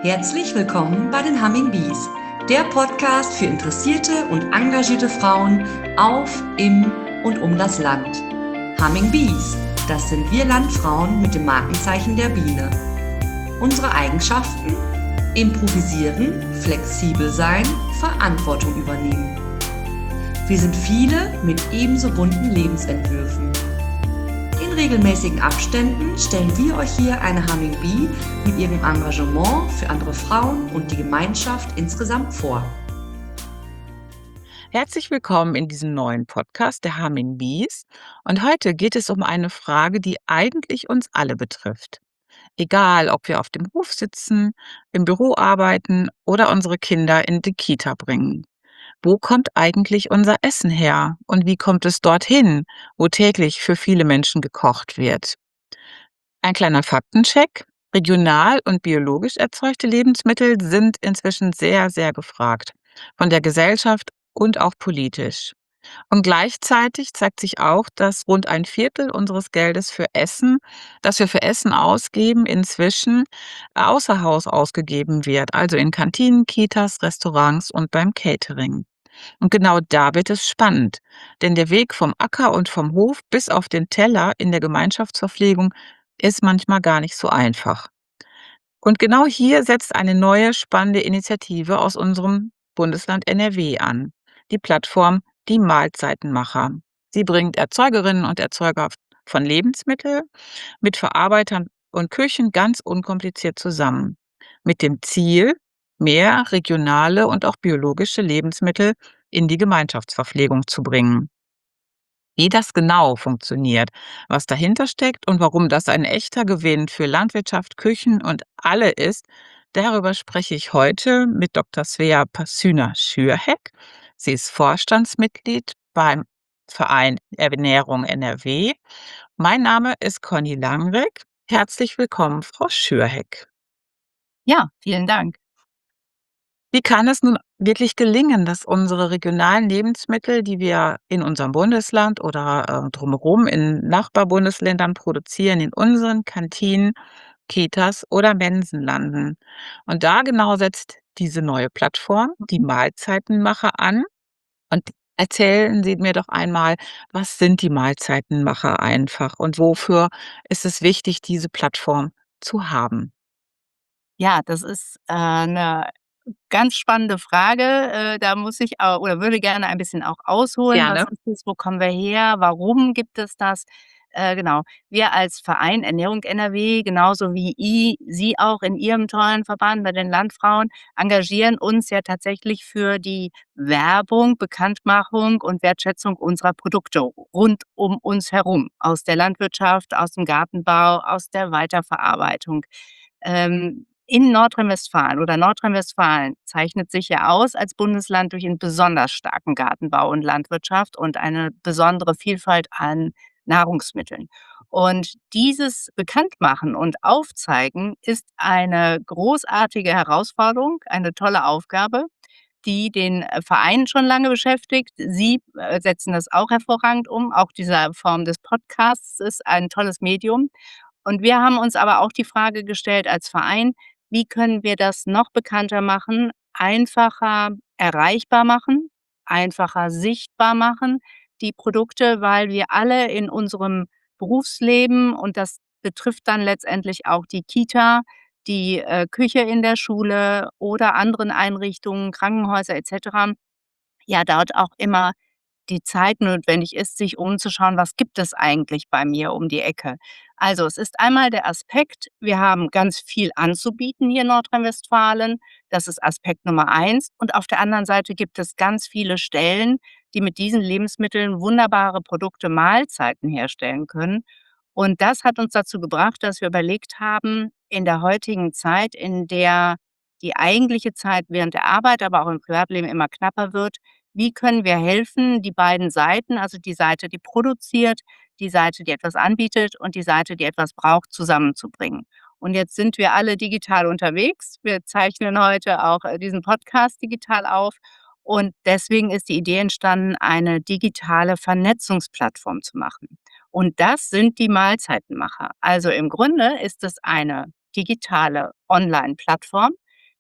Herzlich willkommen bei den Humming Bees, der Podcast für interessierte und engagierte Frauen auf, im und um das Land. Humming Bees, das sind wir Landfrauen mit dem Markenzeichen der Biene. Unsere Eigenschaften? Improvisieren, flexibel sein, Verantwortung übernehmen. Wir sind viele mit ebenso bunten Lebensentwürfen. In regelmäßigen Abständen stellen wir euch hier eine Humming Bee mit ihrem Engagement für andere Frauen und die Gemeinschaft insgesamt vor. Herzlich willkommen in diesem neuen Podcast der Humming Bees. Und heute geht es um eine Frage, die eigentlich uns alle betrifft. Egal, ob wir auf dem Hof sitzen, im Büro arbeiten oder unsere Kinder in die Kita bringen. Wo kommt eigentlich unser Essen her? Und wie kommt es dorthin, wo täglich für viele Menschen gekocht wird? Ein kleiner Faktencheck. Regional und biologisch erzeugte Lebensmittel sind inzwischen sehr, sehr gefragt. Von der Gesellschaft und auch politisch. Und gleichzeitig zeigt sich auch, dass rund ein Viertel unseres Geldes das wir für Essen ausgeben, inzwischen außer Haus ausgegeben wird, also in Kantinen, Kitas, Restaurants und beim Catering. Und genau da wird es spannend, denn der Weg vom Acker und vom Hof bis auf den Teller in der Gemeinschaftsverpflegung ist manchmal gar nicht so einfach. Und genau hier setzt eine neue spannende Initiative aus unserem Bundesland NRW an. Die Plattform Die Mahlzeitenmacher. Sie bringt Erzeugerinnen und Erzeuger von Lebensmitteln mit Verarbeitern und Küchen ganz unkompliziert zusammen. Mit dem Ziel, mehr regionale und auch biologische Lebensmittel in die Gemeinschaftsverpflegung zu bringen. Wie das genau funktioniert, was dahinter steckt und warum das ein echter Gewinn für Landwirtschaft, Küchen und alle ist, darüber spreche ich heute mit Dr. Svea Pasüner-Schürheck. Sie ist Vorstandsmitglied beim Verein Ernährung NRW. Mein Name ist Conny Langrick. Herzlich willkommen, Frau Schürheck. Ja, vielen Dank. Wie kann es nun wirklich gelingen, dass unsere regionalen Lebensmittel, die wir in unserem Bundesland oder, drumherum in Nachbarbundesländern produzieren, in unseren Kantinen, Kitas oder Mensen landen? Und da genau setzt diese neue Plattform, die Mahlzeitenmacher, an. Und erzählen Sie mir doch einmal, was sind die Mahlzeitenmacher einfach und wofür ist es wichtig, diese Plattform zu haben? Ja, das ist, 'ne ganz spannende Frage. Da muss ich au oder würde gerne ein bisschen auch ausholen. Was Gerne. ist das? Wo kommen wir her? Warum gibt es das? Genau. Wir als Verein Ernährung NRW, genauso wie Sie auch in Ihrem tollen Verband bei den Landfrauen, engagieren uns ja tatsächlich für die Werbung, Bekanntmachung und Wertschätzung unserer Produkte rund um uns herum, aus der Landwirtschaft, aus dem Gartenbau, aus der Weiterverarbeitung. In Nordrhein-Westfalen zeichnet sich ja aus als Bundesland durch einen besonders starken Gartenbau und Landwirtschaft und eine besondere Vielfalt an Nahrungsmitteln. Und dieses Bekanntmachen und Aufzeigen ist eine großartige Herausforderung, eine tolle Aufgabe, die den, Verein schon lange beschäftigt. Sie, setzen das auch hervorragend um. Auch diese Form des Podcasts ist ein tolles Medium. Und wir haben uns aber auch die Frage gestellt als Verein: Wie können wir das noch bekannter machen, einfacher erreichbar machen, einfacher sichtbar machen, die Produkte, weil wir alle in unserem Berufsleben, und das betrifft dann letztendlich auch die Kita, die, Küche in der Schule oder anderen Einrichtungen, Krankenhäuser et cetera, ja dort auch immer die Zeit notwendig ist, sich umzuschauen, was gibt es eigentlich bei mir um die Ecke. Also, es ist einmal der Aspekt, wir haben ganz viel anzubieten hier in Nordrhein-Westfalen. Das ist Aspekt Nummer eins. Und auf der anderen Seite gibt es ganz viele Stellen, die mit diesen Lebensmitteln wunderbare Produkte, Mahlzeiten herstellen können. Und das hat uns dazu gebracht, dass wir überlegt haben, in der heutigen Zeit, in der die eigentliche Zeit während der Arbeit, aber auch im Privatleben immer knapper wird, wie können wir helfen, die beiden Seiten, also die Seite, die produziert, die Seite, die etwas anbietet und die Seite, die etwas braucht, zusammenzubringen. Und jetzt sind wir alle digital unterwegs. Wir zeichnen heute auch, diesen Podcast digital auf. Und deswegen ist die Idee entstanden, eine digitale Vernetzungsplattform zu machen. Und das sind die Mahlzeitenmacher. Also im Grunde ist es eine digitale Online-Plattform,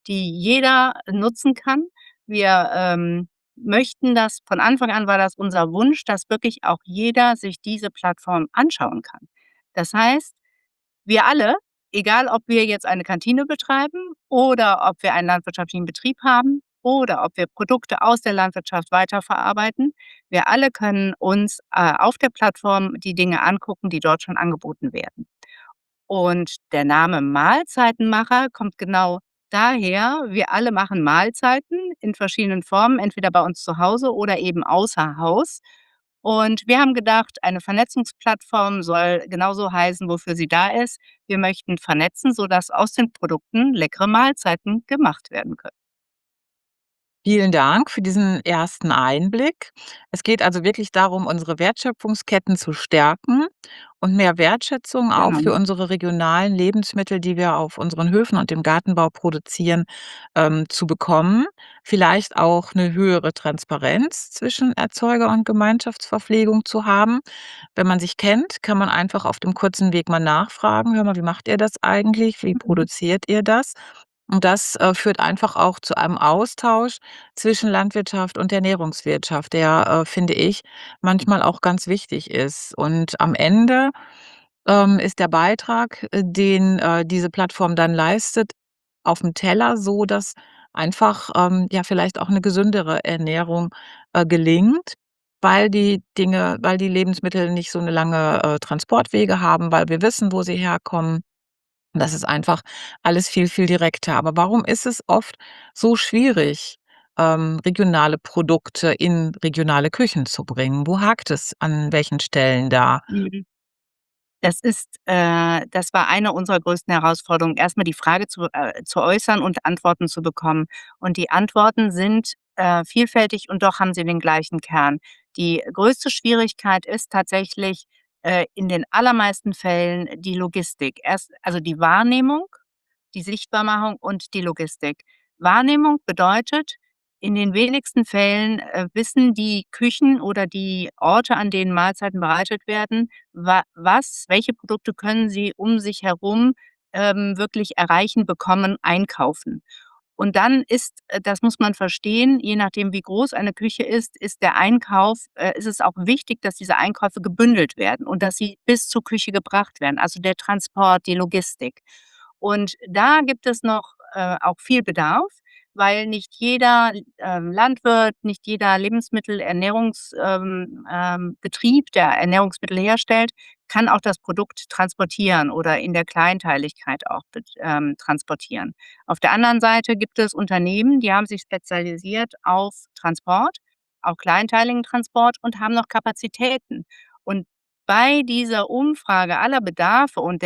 die jeder nutzen kann. Wir, möchten das von Anfang an war das unser Wunsch, dass wirklich auch jeder sich diese Plattform anschauen kann. Das heißt, wir alle, egal ob wir jetzt eine Kantine betreiben oder ob wir einen landwirtschaftlichen Betrieb haben oder ob wir Produkte aus der Landwirtschaft weiterverarbeiten, wir alle können uns, auf der Plattform die Dinge angucken, die dort schon angeboten werden. Und der Name Mahlzeitenmacher kommt genau daher, wir alle machen Mahlzeiten in verschiedenen Formen, entweder bei uns zu Hause oder eben außer Haus. Und wir haben gedacht, eine Vernetzungsplattform soll genauso heißen, wofür sie da ist. Wir möchten vernetzen, sodass aus den Produkten leckere Mahlzeiten gemacht werden können. Vielen Dank für diesen ersten Einblick. Es geht also wirklich darum, unsere Wertschöpfungsketten zu stärken und mehr Wertschätzung auch für Genau. unsere regionalen Lebensmittel, die wir auf unseren Höfen und im Gartenbau produzieren, zu bekommen. Vielleicht auch eine höhere Transparenz zwischen Erzeuger und Gemeinschaftsverpflegung zu haben. Wenn man sich kennt, kann man einfach auf dem kurzen Weg mal nachfragen: „Hör mal, wie macht ihr das eigentlich? Wie Mhm. produziert ihr das?“ Und das, führt einfach auch zu einem Austausch zwischen Landwirtschaft und Ernährungswirtschaft, der, finde ich, manchmal auch ganz wichtig ist. Und am Ende, ist der Beitrag, den, diese Plattform dann leistet, auf dem Teller so, dass einfach, ja, vielleicht auch eine gesündere Ernährung, gelingt, weil die Lebensmittel nicht so eine lange, Transportwege haben, weil wir wissen, wo sie herkommen. Das ist einfach alles viel, viel direkter. Aber warum ist es oft so schwierig, regionale Produkte in regionale Küchen zu bringen? Wo hakt es an welchen Stellen da? Mhm. Das war eine unserer größten Herausforderungen, erst mal die Frage zu äußern und Antworten zu bekommen. Und die Antworten sind, vielfältig und doch haben sie den gleichen Kern. Die größte Schwierigkeit ist tatsächlich, in den allermeisten Fällen die Logistik. Also die Wahrnehmung, die Sichtbarmachung und die Logistik. Wahrnehmung bedeutet, in den wenigsten Fällen, wissen die Küchen oder die Orte, an denen Mahlzeiten bereitet werden, welche Produkte können sie um sich herum, wirklich erreichen, bekommen, einkaufen. Und dann das muss man verstehen, je nachdem, wie groß eine Küche ist der Einkauf ist es auch wichtig, dass diese Einkäufe gebündelt werden und dass sie bis zur Küche gebracht werden, also der Transport, die Logistik. Und da gibt es noch, auch viel Bedarf, weil nicht jeder, Landwirt, nicht jeder Betrieb, der Ernährungsmittel herstellt, kann auch das Produkt transportieren oder in der Kleinteiligkeit auch transportieren. Auf der anderen Seite gibt es Unternehmen, die haben sich spezialisiert auf Transport, auch kleinteiligen Transport und haben noch Kapazitäten. Und bei dieser Umfrage aller Bedarfe und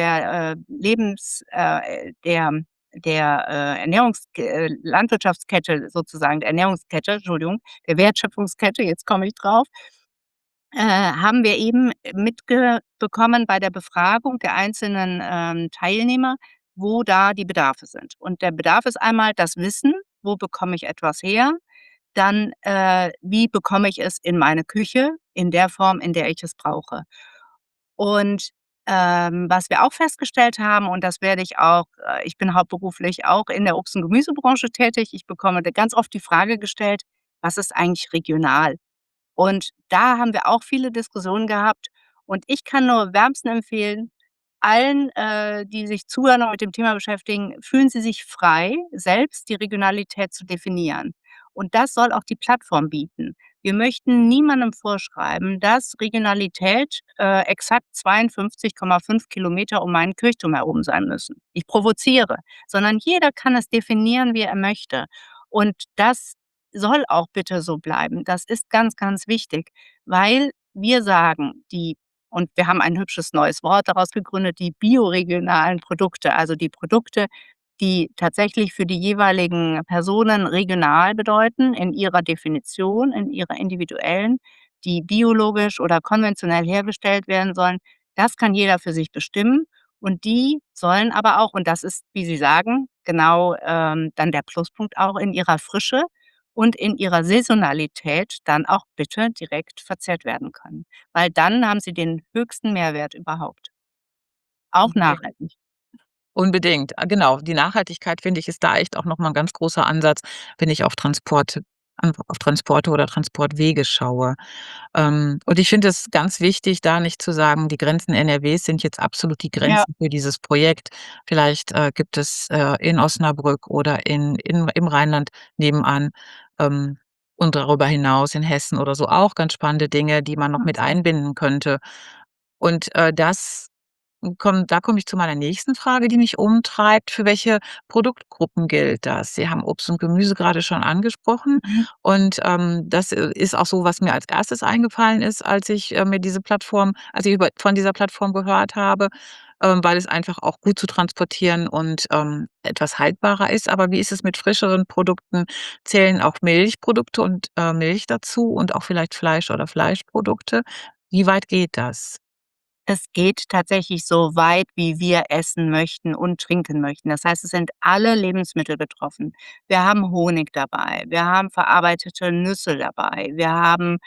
Landwirtschaftskette sozusagen, der Ernährungskette, Entschuldigung, der Wertschöpfungskette, jetzt komme ich drauf, haben wir eben mitbekommen bei der Befragung der einzelnen, Teilnehmer, wo da die Bedarfe sind. Und der Bedarf ist einmal das Wissen: „Wo bekomme ich etwas her?“ Dann, „Wie bekomme ich es in meine Küche in der Form, in der ich es brauche?“ Und, was wir auch festgestellt haben, und das werde ich auch ich bin hauptberuflich auch in der Obst und Gemüsebranche tätig. Ich bekomme da ganz oft die Frage gestellt: „Was ist eigentlich regional?“ Und da haben wir auch viele Diskussionen gehabt und ich kann nur wärmsten empfehlen, allen, die sich zuhören und mit dem Thema beschäftigen, fühlen Sie sich frei, selbst die Regionalität zu definieren. Und das soll auch die Plattform bieten. Wir möchten niemandem vorschreiben, dass Regionalität, exakt 52,5 Kilometer um meinen Kirchturm herum sein müssen. Ich provoziere, sondern jeder kann es definieren, wie er möchte. Und das soll auch bitte so bleiben. Das ist ganz, ganz wichtig, weil wir sagen, und wir haben ein hübsches neues Wort daraus gegründet, die bioregionalen Produkte, also die Produkte, die tatsächlich für die jeweiligen Personen regional bedeuten in ihrer Definition, in ihrer individuellen, die biologisch oder konventionell hergestellt werden sollen. Das kann jeder für sich bestimmen und die sollen aber auch, und das ist, wie Sie sagen, genau, dann der Pluspunkt auch in ihrer Frische und in ihrer Saisonalität dann auch bitte direkt verzehrt werden können, weil dann haben sie den höchsten Mehrwert überhaupt, auch Okay. nachhaltig. Unbedingt. Genau. Die Nachhaltigkeit, finde ich, ist da echt auch noch mal 'n ganz großer Ansatz, wenn ich auf Transporte oder Transportwege schaue. Und ich finde es ganz wichtig, da nicht zu sagen, die Grenzen NRWs sind jetzt absolut die Ja. Grenzen für dieses Projekt. Vielleicht, gibt es, in Osnabrück oder im Rheinland nebenan, ähm, und darüber hinaus in Hessen oder so auch ganz spannende Dinge, die man noch mit einbinden könnte. Und, da komme ich zu meiner nächsten Frage, die mich umtreibt. Für welche Produktgruppen gilt das? Sie haben Obst und Gemüse gerade schon angesprochen Mhm. und, das, ist auch so, was mir als Erstes eingefallen ist, als ich von dieser Plattform gehört habe, weil es einfach auch gut zu transportieren und, etwas haltbarer ist. Aber wie ist es mit frischeren Produkten? Zählen auch Milchprodukte und, Milch dazu und auch vielleicht Fleisch oder Fleischprodukte? Wie weit geht das? Es geht tatsächlich so weit, wie wir essen möchten und trinken möchten. Das heißt, es sind alle Lebensmittel betroffen. Wir haben Honig dabei, wir haben verarbeitete Nüsse dabei, wir haben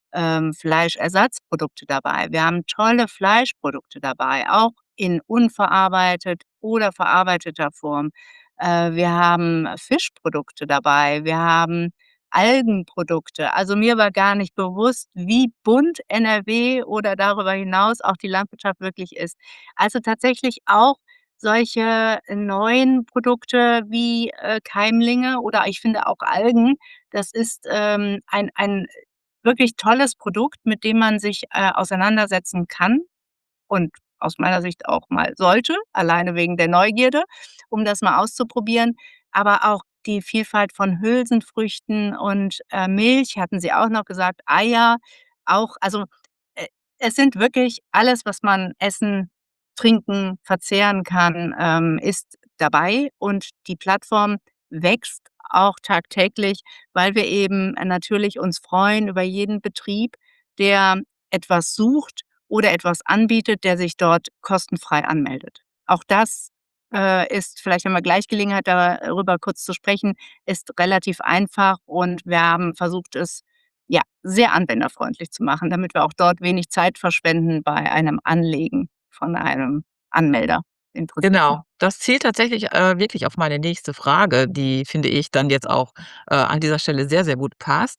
Fleischersatzprodukte dabei. Wir haben tolle Fleischprodukte dabei, auch in unverarbeitet oder verarbeiteter Form. Wir haben Fischprodukte dabei. Wir haben Algenprodukte. Also, mir war gar nicht bewusst, wie bunt NRW oder darüber hinaus auch die Landwirtschaft wirklich ist. Also, tatsächlich auch solche neuen Produkte wie, Keimlinge oder ich finde auch Algen. Das ist, ein wirklich tolles Produkt, mit dem man sich, auseinandersetzen kann und aus meiner Sicht auch mal sollte, alleine wegen der Neugierde, um das mal auszuprobieren. Aber auch die Vielfalt von Hülsenfrüchten und, Milch hatten Sie auch noch gesagt, Eier auch. Also, äh, es sind wirklich alles, was man essen, trinken, verzehren kann, ist dabei und die Plattform wächst auch tagtäglich, weil wir eben natürlich uns freuen über jeden Betrieb, der etwas sucht oder etwas anbietet, der sich dort kostenfrei anmeldet. Auch das, ist vielleicht, wenn wir gleich Gelegenheit darüber kurz zu sprechen, ist relativ einfach und wir haben versucht, es, ja, sehr anwenderfreundlich zu machen, damit wir auch dort wenig Zeit verschwenden bei einem Anlegen von einem Anmelder, Interessenten. Genau, das zielt tatsächlich, wirklich auf meine nächste Frage, die, finde ich, dann jetzt auch, an dieser Stelle sehr, sehr gut passt.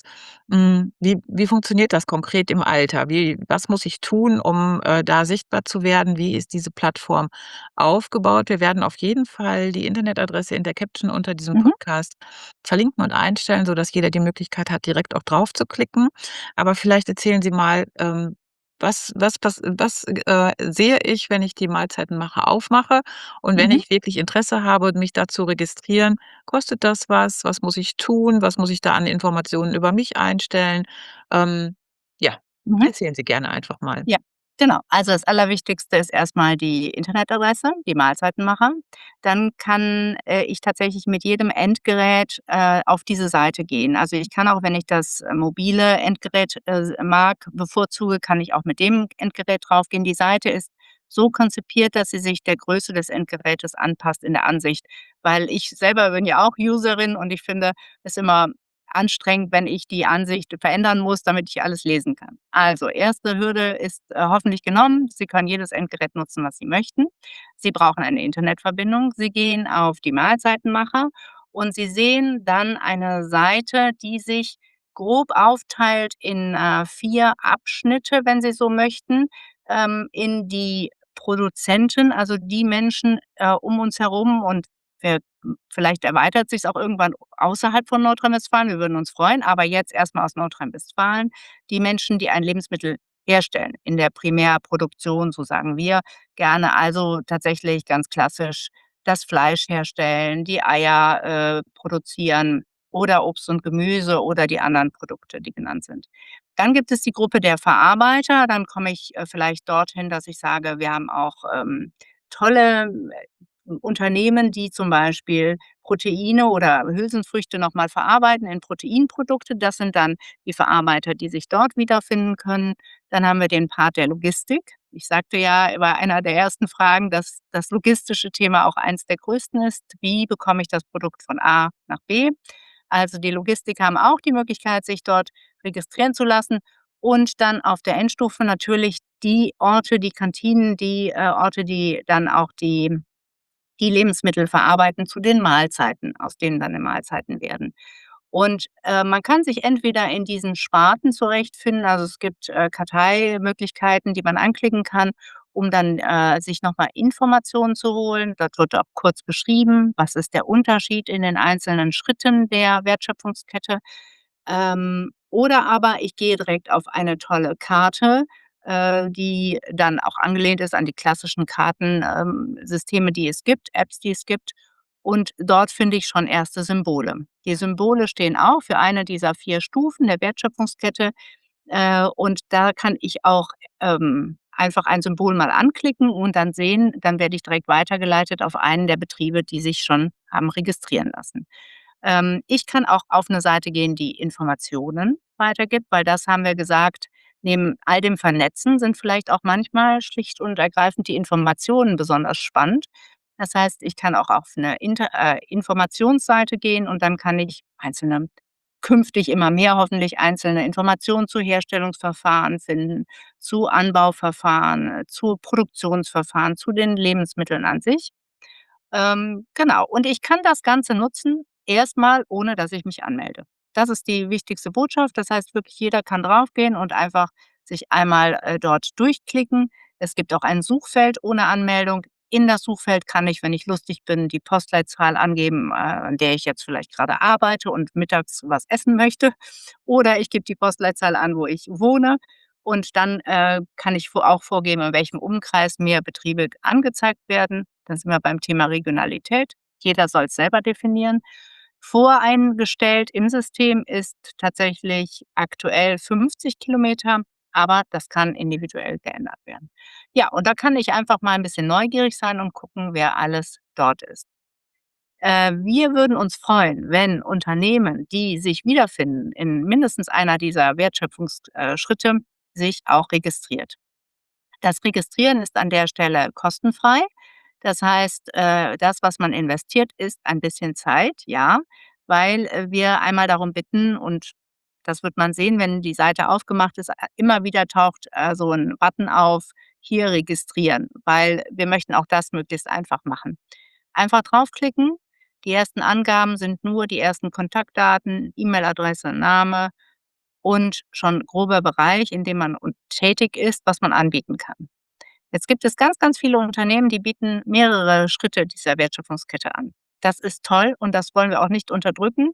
Wie funktioniert das konkret im Alter? Was muss ich tun, um, da sichtbar zu werden? Wie ist diese Plattform aufgebaut? Wir werden auf jeden Fall die Internetadresse in der Caption unter diesem Mhm, Podcast verlinken und einstellen, sodass jeder die Möglichkeit hat, direkt auch drauf zu klicken. Aber vielleicht erzählen Sie mal, was sehe ich, wenn ich die Mahlzeitenmacher aufmache? Und wenn mhm, ich wirklich Interesse habe, mich da zu registrieren, kostet das was? Was muss ich tun? Was muss ich da an Informationen über mich einstellen? Ähm, ja, mhm. erzählen Sie gerne einfach mal. Ja, genau. Also, das Allerwichtigste ist erstmal die Internetadresse, die Mahlzeitenmacher. Dann kann, ich tatsächlich mit jedem Endgerät, auf diese Seite gehen. Also, ich kann auch, wenn ich das, mobile Endgerät, mag bevorzuge, kann ich auch mit dem Endgerät draufgehen. Die Seite ist so konzipiert, dass sie sich der Größe des Endgerätes anpasst in der Ansicht, weil ich selber bin ja auch Userin und ich finde es immer anstrengend, wenn ich die Ansicht verändern muss, damit ich alles lesen kann. Also, erste Hürde ist, hoffentlich genommen. Sie können jedes Endgerät nutzen, was Sie möchten. Sie brauchen eine Internetverbindung. Sie gehen auf die Mahlzeitenmacher und Sie sehen dann eine Seite, die sich grob aufteilt in, 4 Abschnitte, wenn Sie so möchten, in die Produzenten, also die Menschen, um uns herum und wir vielleicht erweitert sich's auch irgendwann außerhalb von Nordrhein-Westfalen. Wir würden uns freuen, aber jetzt erst mal aus Nordrhein-Westfalen. Die Menschen, die ein Lebensmittel herstellen in der Primärproduktion, so sagen wir gerne. Also tatsächlich ganz klassisch das Fleisch herstellen, die Eier, produzieren oder Obst und Gemüse oder die anderen Produkte, die genannt sind. Dann gibt es die Gruppe der Verarbeiter. Dann komme ich, vielleicht dorthin, dass ich sage, wir haben auch, tolle Unternehmen, die zum Beispiel Proteine oder Hülsenfrüchte noch mal verarbeiten in Proteinprodukte. Das sind dann die Verarbeiter, die sich dort wiederfinden können. Dann haben wir den Part der Logistik. Ich sagte ja bei einer der ersten Fragen, dass das logistische Thema auch eins der größten ist. Wie bekomme ich das Produkt von A nach B? Also, die Logistiker haben auch die Möglichkeit, sich dort registrieren zu lassen und dann auf der Endstufe natürlich die Orte, die Kantinen, die, Orte, die dann auch die die Lebensmittel verarbeiten zu den Mahlzeiten, aus denen dann die Mahlzeiten werden. Und, man kann sich entweder in diesen Sparten zurechtfinden, also es gibt, Karteimöglichkeiten, die man anklicken kann, um dann, sich noch mal Informationen zu holen. Dort wird auch kurz beschrieben, was ist der Unterschied in den einzelnen Schritten der Wertschöpfungskette. Oder aber ich gehe direkt auf eine tolle Karte, die dann auch angelehnt ist an die klassischen Systeme, die es gibt, Apps, die es gibt. Und dort finde ich schon erste Symbole. Die Symbole stehen auch für eine dieser 4 Stufen der Wertschöpfungskette, und da kann ich auch, einfach ein Symbol mal anklicken und dann werde ich direkt weitergeleitet auf einen der Betriebe, die sich schon haben registrieren lassen. Ich kann auch auf eine Seite gehen, die Informationen weitergibt, weil das haben wir gesagt, neben all dem Vernetzen sind vielleicht auch manchmal schlicht und ergreifend die Informationen besonders spannend. Das heißt, ich kann auch auf eine Informationsseite gehen und dann kann ich einzelne künftig immer mehr hoffentlich einzelne Informationen zu Herstellungsverfahren finden, zu Anbauverfahren, zu Produktionsverfahren, zu den Lebensmitteln an sich. Genau. Und ich kann das Ganze nutzen, erstmal ohne dass ich mich anmelde. Das ist die wichtigste Botschaft. Das heißt wirklich, jeder kann draufgehen und einfach sich einmal, dort durchklicken. Es gibt auch ein Suchfeld ohne Anmeldung. In das Suchfeld kann ich, wenn ich lustig bin, die Postleitzahl angeben, an der ich jetzt vielleicht gerade arbeite und mittags was essen möchte. Oder ich gebe die Postleitzahl an, wo ich wohne. Und dann, kann ich auch vorgeben, in welchem Umkreis mir Betriebe angezeigt werden. Dann sind wir beim Thema Regionalität. Jeder soll es selber definieren. Voreingestellt im System ist tatsächlich aktuell 50 Kilometer, aber das kann individuell geändert werden. Ja, und da kann ich einfach mal ein bisschen neugierig sein und gucken, wer alles dort ist. Wir würden uns freuen, wenn Unternehmen, die sich wiederfinden in mindestens einer dieser Wertschöpfungsschritte, sich auch registriert. Das Registrieren ist an der Stelle kostenfrei. Das heißt, das, was man investiert, ist ein bisschen Zeit, ja, weil, wir einmal darum bitten und das wird man sehen, wenn die Seite aufgemacht ist, immer wieder taucht, so ein Button auf: „Hier registrieren“, weil wir möchten auch das möglichst einfach machen. Einfach draufklicken. Die ersten Angaben sind nur die ersten Kontaktdaten, E-Mail-Adresse, Name und schon grober Bereich, in dem man tätig ist, was man anbieten kann. Jetzt gibt es ganz, ganz viele Unternehmen, die bieten mehrere Schritte dieser Wertschöpfungskette an. Das ist toll und das wollen wir auch nicht unterdrücken.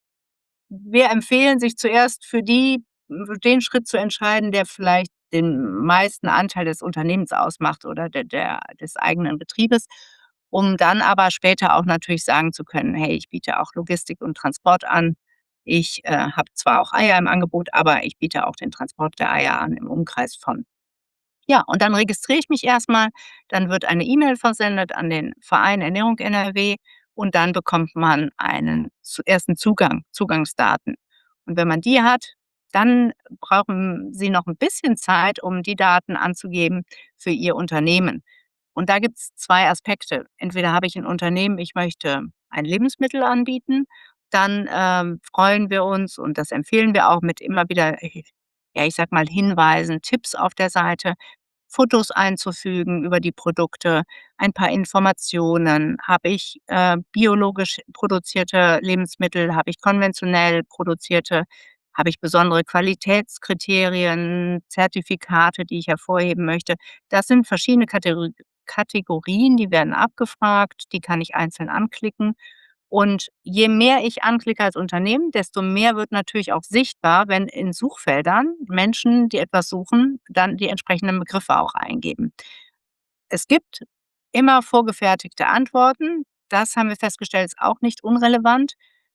Wir empfehlen, sich zuerst für den Schritt zu entscheiden, der vielleicht den meisten Anteil des Unternehmens ausmacht oder des eigenen Betriebes, um dann aber später auch natürlich sagen zu können: „Hey, ich biete auch Logistik und Transport an. Ich, habe zwar auch Eier im Angebot, aber ich biete auch den Transport der Eier an im Umkreis von“. Ja, und dann registriere ich mich erstmal. Dann wird eine E-Mail versendet an den Verein Ernährung NRW und dann bekommt man einen ersten Zugangsdaten. Und wenn man die hat, dann brauchen Sie noch ein bisschen Zeit, um die Daten anzugeben für Ihr Unternehmen. Und da gibt es 2 Aspekte. Entweder habe ich ein Unternehmen, ich möchte ein Lebensmittel anbieten, dann, freuen wir uns und das empfehlen wir auch mit immer wieder, ja, ich sage mal, Hinweisen, Tipps auf der Seite, Fotos einzufügen über die Produkte, ein paar Informationen. Habe ich, biologisch produzierte Lebensmittel? Habe ich konventionell produzierte? Habe ich besondere Qualitätskriterien, Zertifikate, die ich hervorheben möchte? Das sind verschiedene Kategorien, die werden abgefragt, die kann ich einzeln anklicken. Und je mehr ich anklicke als Unternehmen, desto mehr wird natürlich auch sichtbar, wenn in Suchfeldern Menschen, die etwas suchen, dann die entsprechenden Begriffe auch eingeben. Es gibt immer vorgefertigte Antworten. Das haben wir festgestellt, ist auch nicht unrelevant.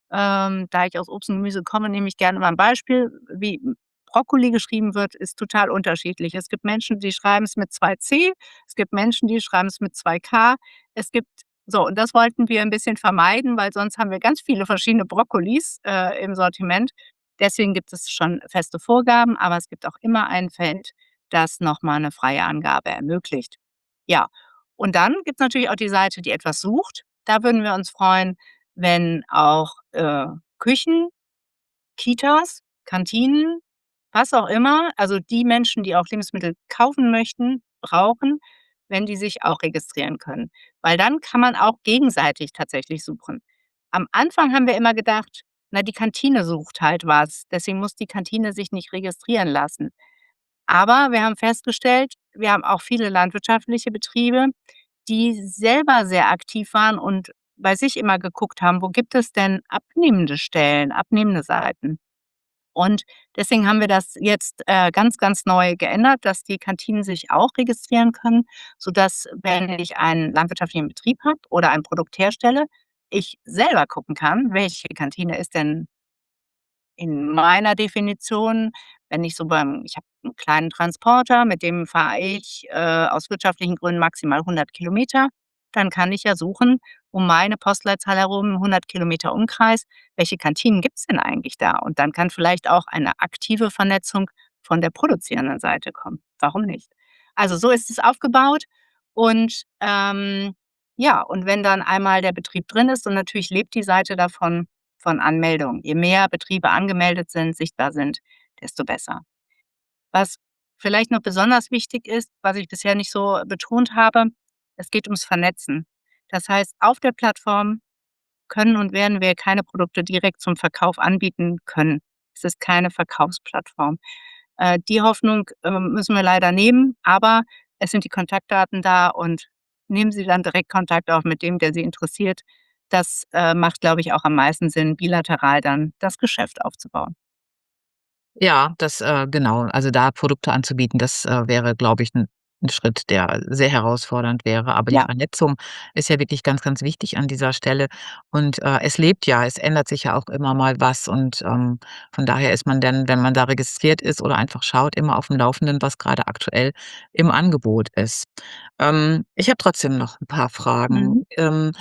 Da ich aus Obst und Gemüse komme, nehme ich gerne mal ein Beispiel. Wie Brokkoli geschrieben wird, ist total unterschiedlich. Es gibt Menschen, die schreiben es mit 2 C, es gibt Menschen, die schreiben es mit 2 K. Es gibt so, und das wollten wir ein bisschen vermeiden, weil sonst haben wir ganz viele verschiedene Brokkolis, im Sortiment. Deswegen gibt es schon feste Vorgaben, aber es gibt auch immer ein Feld, das noch mal 'ne freie Angabe ermöglicht. Ja, und dann gibt's natürlich auch die Seite, die etwas sucht. Da würden wir uns freuen, wenn auch, Küchen, Kitas, Kantinen, was auch immer, also die Menschen, die auch Lebensmittel kaufen möchten, brauchen, wenn die sich auch registrieren können, weil dann kann man auch gegenseitig tatsächlich suchen. Am Anfang haben wir immer gedacht: „Na, die Kantine sucht halt was, deswegen muss die Kantine sich nicht registrieren lassen.“ Aber wir haben festgestellt, wir haben auch viele landwirtschaftliche Betriebe, die selber sehr aktiv waren und bei sich immer geguckt haben, wo gibt es denn abnehmende Stellen, abnehmende Seiten. Und deswegen haben wir das jetzt, ganz, ganz neu geändert, dass die Kantinen sich auch registrieren können, sodass, wenn ich einen landwirtschaftlichen Betrieb habe oder ein Produkt herstelle, ich selber gucken kann, welche Kantine ist denn in meiner Definition, wenn ich so ich habe 'n kleinen Transporter, mit dem fahre ich, aus wirtschaftlichen Gründen maximal 100 Kilometer. Dann kann ich ja suchen, um meine Postleitzahl herum, 100 Kilometer Umkreis, welche Kantinen gibt's denn eigentlich da? Und dann kann vielleicht auch eine aktive Vernetzung von der produzierenden Seite kommen. Warum nicht? Also, so ist es aufgebaut und, ja, und wenn dann einmal der Betrieb drin ist und natürlich lebt die Seite davon, von Anmeldungen. Je mehr Betriebe angemeldet sind, sichtbar sind, desto besser. Was vielleicht noch besonders wichtig ist, was ich bisher nicht so betont habe, es geht ums Vernetzen. Das heißt, auf der Plattform können und werden wir keine Produkte direkt zum Verkauf anbieten können. Es ist keine Verkaufsplattform. Die Hoffnung, müssen wir leider nehmen, aber es sind die Kontaktdaten da und nehmen Sie dann direkt Kontakt auf mit dem, der Sie interessiert. Das, macht, glaube ich, auch am meisten Sinn, bilateral dann das Geschäft aufzubauen. Ja, das, genau. Also, da Produkte anzubieten, das, wäre, glaube ich, ein 'n Schritt, der sehr herausfordernd wäre. Aber die Ja. Vernetzung ist ja wirklich ganz, ganz wichtig an dieser Stelle. Und, es lebt ja, es ändert sich ja auch immer mal was. Und, von daher ist man dann, wenn man da registriert ist oder einfach schaut, immer auf dem Laufenden, was gerade aktuell im Angebot ist. Ich habe trotzdem noch ein paar Fragen. Mhm.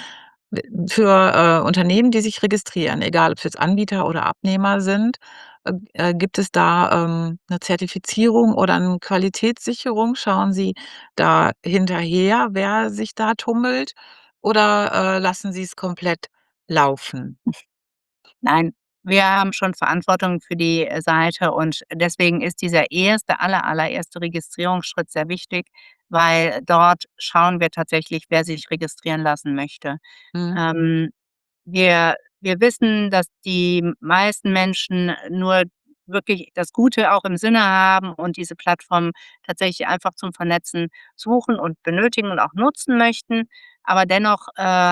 Für, Unternehmen, die sich registrieren, egal ob's jetzt Anbieter oder Abnehmer sind, gibt es da, 'ne Zertifizierung oder 'n Qualitätssicherung? Schauen Sie da hinterher, wer sich da tummelt, oder, lassen Sie es komplett laufen? Nein, wir haben schon Verantwortung für die, Seite und deswegen ist dieser allererste Registrierungsschritt sehr wichtig, weil dort schauen wir tatsächlich, wer sich registrieren lassen möchte. Mhm. Ähm, wir wissen, dass die meisten Menschen nur wirklich das Gute auch im Sinne haben und diese Plattform tatsächlich einfach zum Vernetzen suchen und benötigen und auch nutzen möchten. Aber dennoch,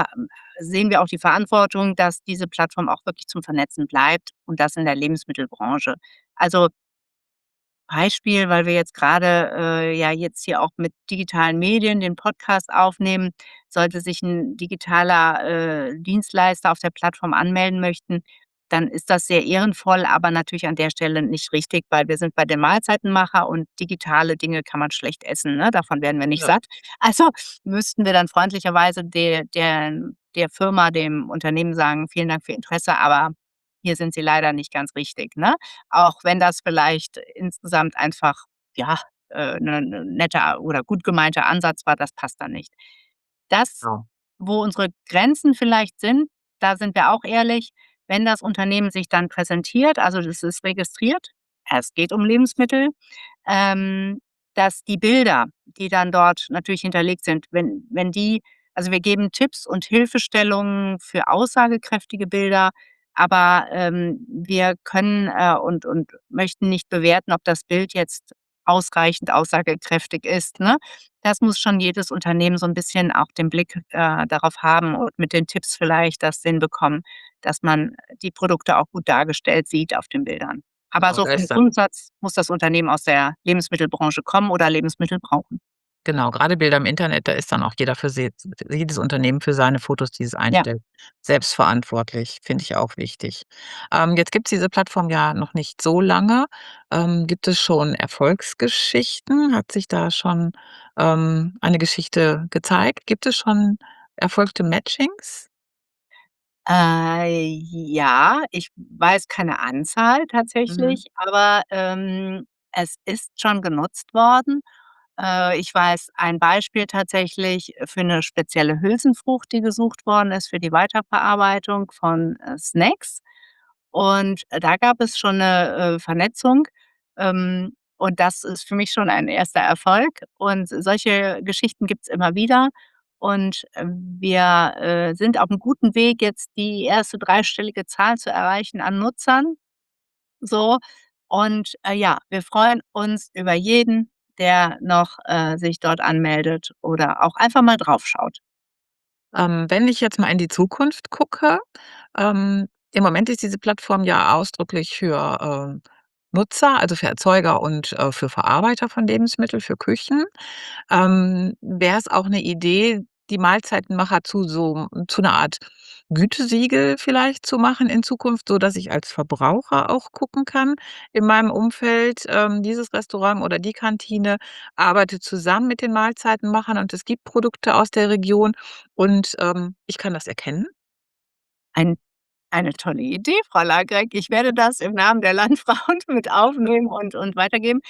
sehen wir auch die Verantwortung, dass diese Plattform auch wirklich zum Vernetzen bleibt und das in der Lebensmittelbranche. Also, Beispiel, weil wir jetzt gerade ja jetzt hier auch mit digitalen Medien den Podcast aufnehmen. Sollte sich ein digitaler, Dienstleister auf der Plattform anmelden möchten, dann ist das sehr ehrenvoll, aber natürlich an der Stelle nicht richtig, weil wir sind bei den Mahlzeitenmacher und digitale Dinge kann man schlecht essen, ne? Davon werden wir nicht Ja. satt. Also, müssten wir dann freundlicherweise der Firma, dem Unternehmen sagen: „Vielen Dank für Ihr Interesse, aber hier sind Sie leider nicht ganz richtig“, ne? Auch wenn das vielleicht insgesamt einfach, ja, 'ne netter oder gut gemeinter Ansatz war, das passt dann nicht. Das, Genau. wo unsere Grenzen vielleicht sind, da sind wir auch ehrlich, wenn das Unternehmen sich dann präsentiert, also das ist registriert, es geht um Lebensmittel, ähm, dass die Bilder, die dann dort natürlich hinterlegt sind, wenn die, also wir geben Tipps und Hilfestellungen für aussagekräftige Bilder, aber, wir können, und möchten nicht bewerten, ob das Bild jetzt ausreichend aussagekräftig ist, ne? Das muss schon jedes Unternehmen so 'n bisschen auch den Blick, darauf haben und mit den Tipps vielleicht das hinbekommen, dass man die Produkte auch gut dargestellt sieht auf den Bildern. Aber Genau, so da vom ist dann Grundsatz muss das Unternehmen aus der Lebensmittelbranche kommen oder Lebensmittel brauchen. genau, gerade Bilder im Internet, da ist dann auch jeder für jedes Unternehmen für seine Fotos, die es Ja. einstellt, selbst verantwortlich. Finde ich auch wichtig. Jetzt gibt's diese Plattform ja noch nicht so lange. Gibt es schon Erfolgsgeschichten? Hat sich da schon, eine Geschichte gezeigt? Gibt es schon erfolgte Matchings? Ja, ich weiß keine Anzahl Mhm. tatsächlich, aber, es ist schon genutzt worden. Ich weiß ein Beispiel tatsächlich für 'ne spezielle Hülsenfrucht, die gesucht worden ist für die Weiterverarbeitung von, Snacks. Und da gab es schon 'ne, Vernetzung. Und das ist für mich schon ein erster Erfolg. Und solche Geschichten gibt's immer wieder. Und, wir, sind auf 'm guten Weg, jetzt die erste dreistellige Zahl zu erreichen an Nutzern, so. Und, ja, wir freuen uns über jeden, der noch, sich dort anmeldet oder auch einfach mal draufschaut. Wenn ich jetzt mal in die Zukunft gucke, im Moment ist diese Plattform ja ausdrücklich für, Nutzer, also für Erzeuger und, für Verarbeiter von Lebensmitteln, für Küchen. Wäre es auch 'ne Idee, die Mahlzeitenmacher zu 'ner Art Gütesiegel vielleicht zu machen in Zukunft, sodass ich als Verbraucher auch gucken kann in meinem Umfeld, dieses Restaurant oder die Kantine arbeitet zusammen mit den Mahlzeitenmachern und es gibt Produkte aus der Region und, ich kann das erkennen? Ein Eine tolle Idee, Frau Langreck. Ich werde das im Namen der Landfrauen mit aufnehmen und weitergeben.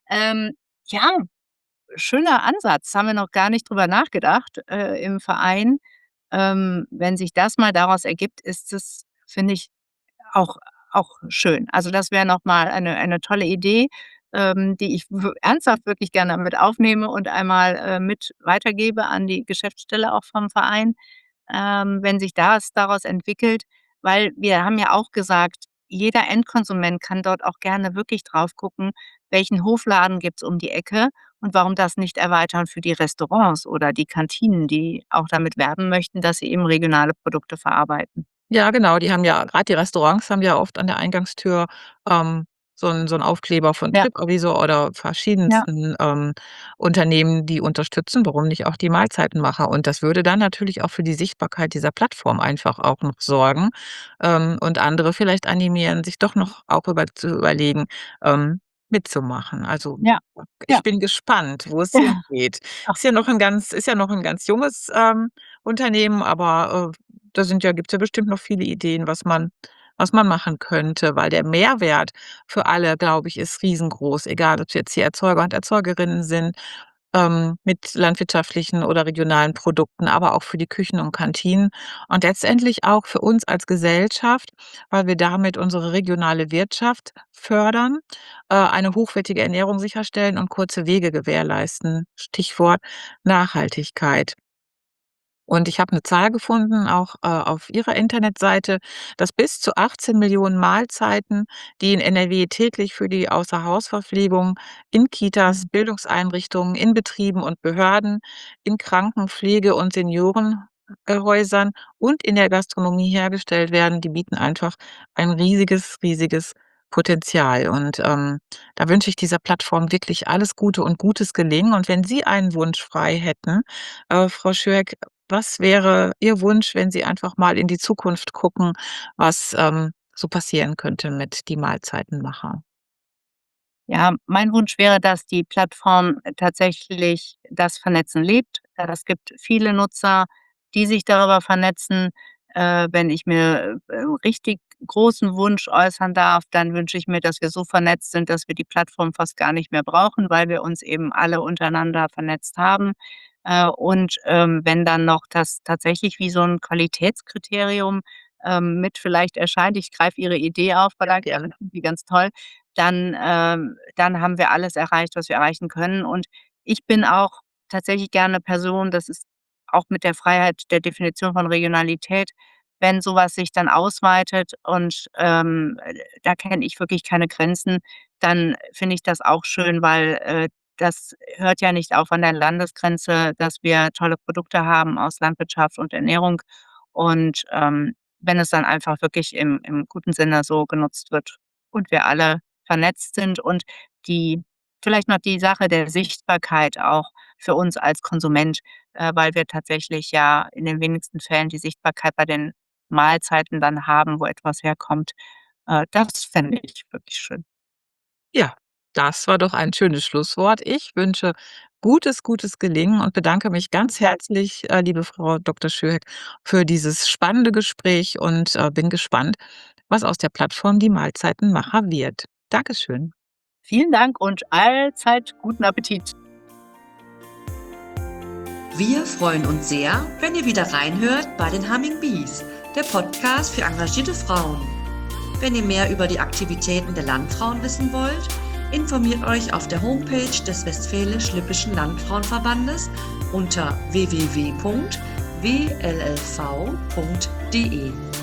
Ja, schöner Ansatz, haben wir noch gar nicht drüber nachgedacht, im Verein. Wenn sich das mal daraus ergibt, ist es, finde ich, auch schön. Also, das wäre noch mal eine tolle Idee, die ich ernsthaft wirklich gerne mit aufnehme und einmal, mit weitergebe an die Geschäftsstelle auch vom Verein, wenn sich das daraus entwickelt. Weil wir haben ja auch gesagt, jeder Endkonsument kann dort auch gerne wirklich drauf gucken, welchen Hofladen gibt's um die Ecke und warum das nicht erweitern für die Restaurants oder die Kantinen, die auch damit werben möchten, dass sie eben regionale Produkte verarbeiten. Ja, genau, die haben ja grad die Restaurants haben ja oft an der Eingangstür, so 'n Aufkleber von Ja, TripAvisa oder ja, verschiedensten, Unternehmen, die unterstützen, warum nicht auch die Mahlzeitenmacher? Und das würde dann natürlich auch für die Sichtbarkeit dieser Plattform einfach auch noch sorgen, und andere vielleicht animieren, sich doch noch auch zu überlegen, mitzumachen. Also, ja, ja, ich bin gespannt, wo es ja. hingeht. Ach, Ist ja noch 'n ganz junges, Unternehmen, aber, gibt's ja bestimmt noch viele Ideen, was man machen könnte, weil der Mehrwert für alle, glaube ich, ist riesengroß, egal ob's jetzt die Erzeuger und Erzeugerinnen sind, mit landwirtschaftlichen oder regionalen Produkten, aber auch für die Küchen und Kantinen und letztendlich auch für uns als Gesellschaft, weil wir damit unsere regionale Wirtschaft fördern, eine hochwertige Ernährung sicherstellen und kurze Wege gewährleisten. Stichwort Nachhaltigkeit. Und ich habe 'ne Zahl gefunden, auch, auf Ihrer Internetseite, dass bis zu 18 Millionen Mahlzeiten, die in NRW täglich für die Außerhausverpflegung in Kitas, Bildungseinrichtungen, in Betrieben und Behörden, in Kranken-, Pflege- und Seniorenhäusern und in der Gastronomie hergestellt werden, die bieten einfach ein riesiges, riesiges Potenzial. Und, da wünsche ich dieser Plattform wirklich alles Gute und gutes Gelingen. Und wenn Sie einen Wunsch frei hätten, Frau Schürk, was wäre Ihr Wunsch, wenn Sie einfach mal in die Zukunft gucken, was, so passieren könnte mit die Mahlzeitenmacher? ja, mein Wunsch wäre, dass die Plattform tatsächlich das Vernetzen lebt. Es gibt viele Nutzer, die sich darüber vernetzen. Wenn ich mir, richtig großen Wunsch äußern darf, dann wünsche ich mir, dass wir so vernetzt sind, dass wir die Plattform fast gar nicht mehr brauchen, weil wir uns eben alle untereinander vernetzt haben. Und, wenn dann noch das tatsächlich wie so 'n Qualitätskriterium, mit vielleicht erscheint, ich greife Ihre Idee auf, Frau Lang, also, finde die ganz toll, dann haben wir alles erreicht, was wir erreichen können. Und ich bin auch tatsächlich gerne Person, das ist auch mit der Freiheit der Definition von Regionalität, wenn so was sich dann ausweitet und, da kenne ich wirklich keine Grenzen, dann finde ich das auch schön, weil, das hört ja nicht auf an der Landesgrenze, dass wir tolle Produkte haben aus Landwirtschaft und Ernährung. Und, wenn es dann einfach wirklich im guten Sinne so genutzt wird und wir alle vernetzt sind und die vielleicht noch die Sache der Sichtbarkeit auch für uns als Konsument, weil wir tatsächlich ja in den wenigsten Fällen die Sichtbarkeit bei den Mahlzeiten dann haben, wo etwas herkommt. Das fände ich wirklich schön. Ja, das war doch ein schönes Schlusswort. Ich wünsche gutes, gutes Gelingen und bedanke mich ganz herzlich, liebe Frau Dr. Schürk, für dieses spannende Gespräch und, bin gespannt, was aus der Plattform die Mahlzeitenmacher wird. Dankeschön. Vielen Dank und allzeit guten Appetit. Wir freuen uns sehr, wenn ihr wieder reinhört bei den Humming Bees, der Podcast für engagierte Frauen. Wenn ihr mehr über die Aktivitäten der Landfrauen wissen wollt, informiert euch auf der Homepage des Westfälisch-Lippischen Landfrauenverbandes unter www.wllv.de.